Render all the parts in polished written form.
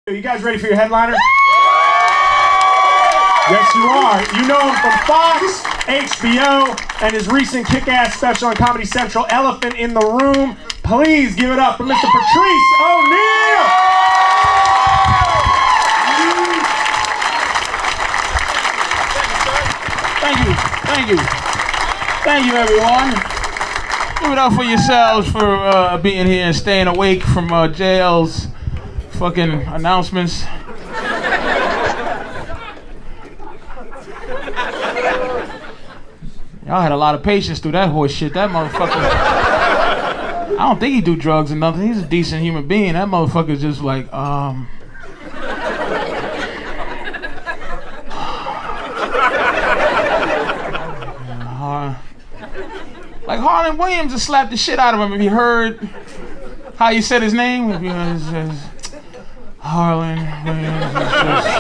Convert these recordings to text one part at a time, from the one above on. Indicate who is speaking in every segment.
Speaker 1: You guys ready for your headliner? Yes, you are. You know him from Fox, HBO, and his recent kick-ass special on Comedy Central, Elephant in the Room. Please give it up for Mr. Patrice O'Neal.
Speaker 2: Thank you, everyone. Give it up for yourselves for being here and staying awake from JL's fucking announcements. Y'all had a lot of patience through that horse shit. That motherfucker, I don't think he do drugs or nothing. He's a decent human being. That motherfucker's just like, like Harlan Williams just slapped the shit out of him. If you heard how you said his name, if you Harlan Williams is just...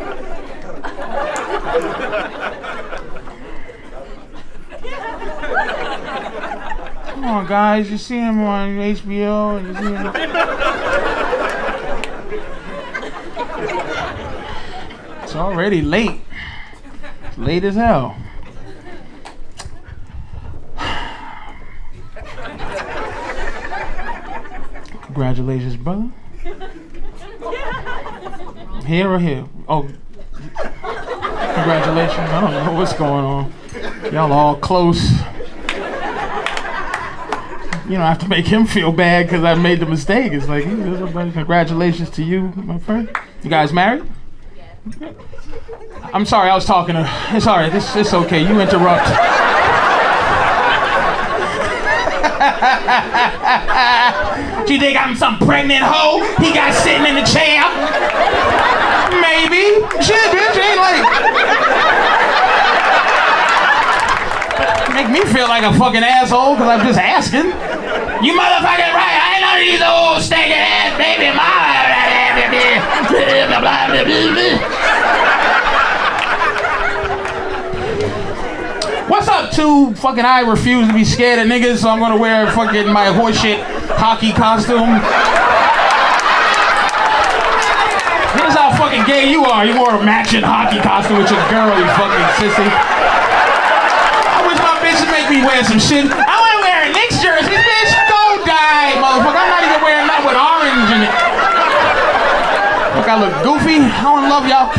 Speaker 2: Come on, guys, you see him on HBO, and you see him... It's already late. It's late as hell. Congratulations, brother. Here or here? Oh, congratulations. I don't know what's going on. Y'all all close. You don't have to make him feel bad because I made the mistake. It's like, congratulations to you, my friend. You guys married? I'm sorry, I was talking to... It's all right, it's okay. You interrupt. Do you think I'm some pregnant hoe he got sitting in the chair? Maybe. Shit, bitch, ain't like... Make me feel like a fucking asshole because I'm just asking. You motherfucking right, I ain't none of these old stinking ass baby mama. What's up, two? Fucking I refuse to be scared of niggas, so I'm gonna wear fucking my horseshit hockey costume. Here's how fucking gay you are. You wore a matching hockey costume with your girl, you fucking sissy. I wish my bitch would make me wear some shit. I wanna wear a Knicks jersey, bitch. Go die, motherfucker. I'm not even wearing nothing with orange in it. Look, I look goofy. I don't love y'all.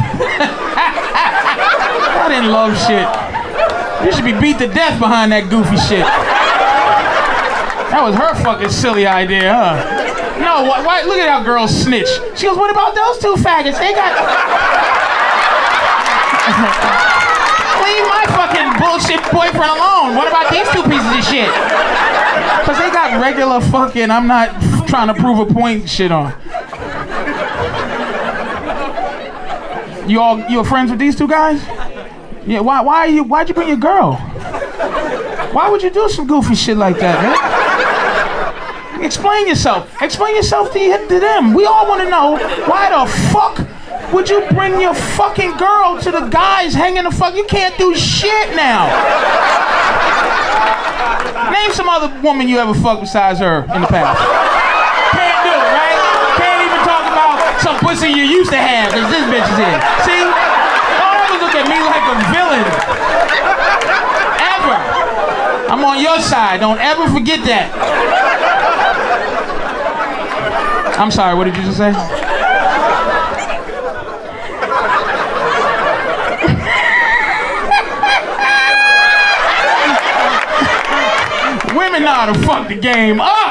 Speaker 2: I didn't love shit. You should be beat to death behind that goofy shit. That was her fucking silly idea, huh? No, why? Look at how girls snitch. She goes, what about those two faggots? They got... Leave my fucking bullshit boyfriend alone. What about these two pieces of shit? Because they got regular fucking, I'm not trying to prove a point shit on. You are friends with these two guys? Yeah, why'd you bring your girl? Why would you do some goofy shit like that, man? Explain yourself. Explain yourself to them. We all want to know, why the fuck would you bring your fucking girl to the guys hanging the fuck? You can't do shit now. Name some other woman you ever fucked besides her in the past. Can't do it, right? Can't even talk about some pussy you used to have, because this bitch is here. See? Look at me like a villain. Ever. I'm on your side. Don't ever forget that. I'm sorry, what did you just say? Women know how to fuck the game up.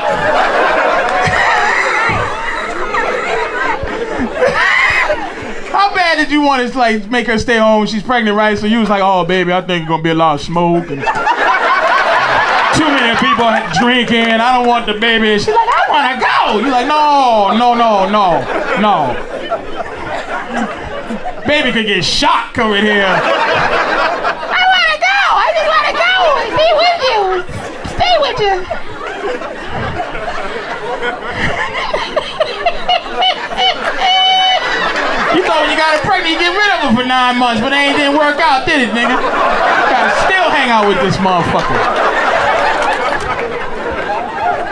Speaker 2: How bad did you want to like make her stay home when she's pregnant, right? So you was like, oh baby, I think it's gonna be a lot of smoke and too many people drinking. I don't want the baby. She's like, I wanna go. You're like, no. Baby could get shot coming here. I wanna go. I just wanna go and be with you. Stay with you. You thought when you got her pregnant, you get rid of her for 9 months, but it didn't work out, did it, nigga? You gotta still hang out with this motherfucker.